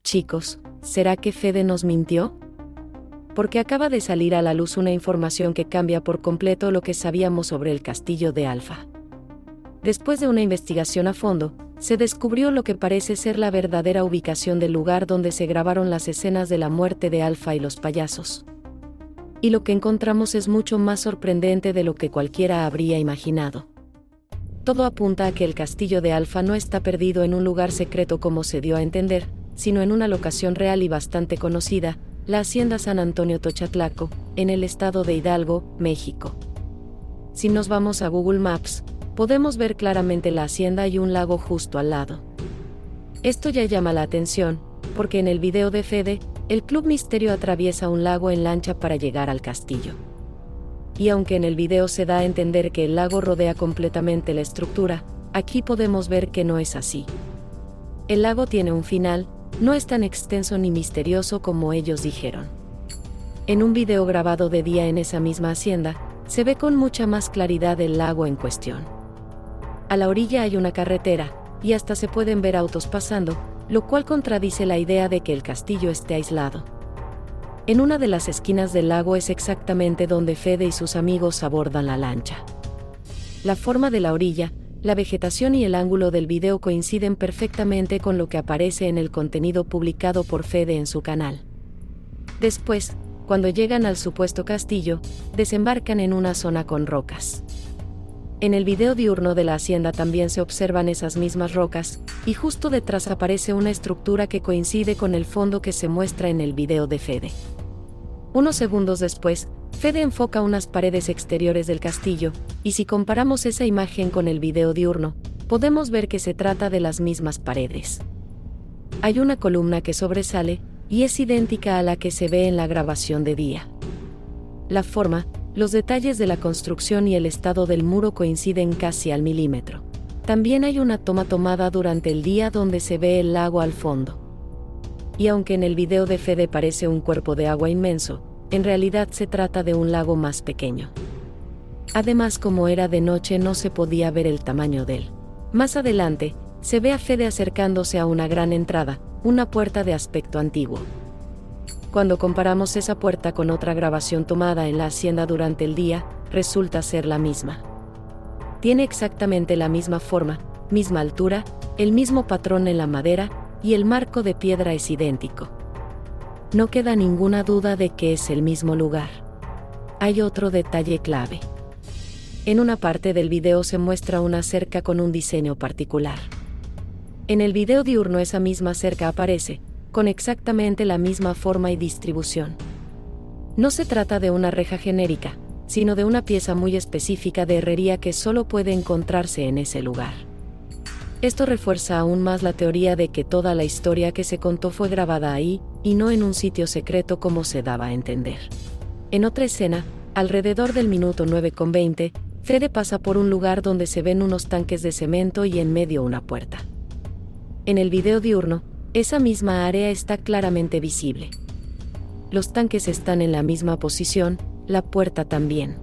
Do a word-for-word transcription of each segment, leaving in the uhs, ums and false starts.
Chicos, ¿será que Fede nos mintió? Porque acaba de salir a la luz una información que cambia por completo lo que sabíamos sobre el castillo de Alfa. Después de una investigación a fondo, se descubrió lo que parece ser la verdadera ubicación del lugar donde se grabaron las escenas de la muerte de Alfa y los payasos. Y lo que encontramos es mucho más sorprendente de lo que cualquiera habría imaginado. Todo apunta a que el castillo de Alfa no está perdido en un lugar secreto como se dio a entender, sino en una locación real y bastante conocida, la Hacienda San Antonio Tochatlaco, en el estado de Hidalgo, México. Si nos vamos a Google Maps, podemos ver claramente la hacienda y un lago justo al lado. Esto ya llama la atención, porque en el video de Fede, el Club Misterio atraviesa un lago en lancha para llegar al castillo. Y aunque en el video se da a entender que el lago rodea completamente la estructura, aquí podemos ver que no es así. El lago tiene un final, no es tan extenso ni misterioso como ellos dijeron. En un video grabado de día en esa misma hacienda, se ve con mucha más claridad el lago en cuestión. A la orilla hay una carretera, y hasta se pueden ver autos pasando, lo cual contradice la idea de que el castillo esté aislado. En una de las esquinas del lago es exactamente donde Fede y sus amigos abordan la lancha. La forma de la orilla, la vegetación y el ángulo del video coinciden perfectamente con lo que aparece en el contenido publicado por Fede en su canal. Después, cuando llegan al supuesto castillo, desembarcan en una zona con rocas. En el video diurno de la hacienda también se observan esas mismas rocas, y justo detrás aparece una estructura que coincide con el fondo que se muestra en el video de Fede. Unos segundos después, Fede enfoca unas paredes exteriores del castillo, y si comparamos esa imagen con el video diurno, podemos ver que se trata de las mismas paredes. Hay una columna que sobresale, y es idéntica a la que se ve en la grabación de día. La forma, los detalles de la construcción y el estado del muro coinciden casi al milímetro. También hay una toma tomada durante el día donde se ve el lago al fondo. Y aunque en el video de Fede parece un cuerpo de agua inmenso, en realidad se trata de un lago más pequeño. Además, como era de noche, no se podía ver el tamaño de él. Más adelante, se ve a Fede acercándose a una gran entrada, una puerta de aspecto antiguo. Cuando comparamos esa puerta con otra grabación tomada en la hacienda durante el día, resulta ser la misma. Tiene exactamente la misma forma, misma altura, el mismo patrón en la madera, y el marco de piedra es idéntico. No queda ninguna duda de que es el mismo lugar. Hay otro detalle clave. En una parte del video se muestra una cerca con un diseño particular. En el video diurno esa misma cerca aparece, con exactamente la misma forma y distribución. No se trata de una reja genérica, sino de una pieza muy específica de herrería que solo puede encontrarse en ese lugar. Esto refuerza aún más la teoría de que toda la historia que se contó fue grabada ahí, y no en un sitio secreto como se daba a entender. En otra escena, alrededor del minuto nueve con veinte, Fede pasa por un lugar donde se ven unos tanques de cemento y en medio una puerta. En el video diurno, esa misma área está claramente visible. Los tanques están en la misma posición, la puerta también.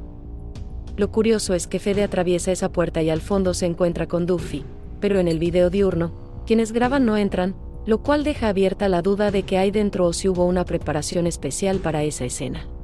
Lo curioso es que Fede atraviesa esa puerta y al fondo se encuentra con Duffy, pero en el video diurno, quienes graban no entran, lo cual deja abierta la duda de que hay dentro o si hubo una preparación especial para esa escena.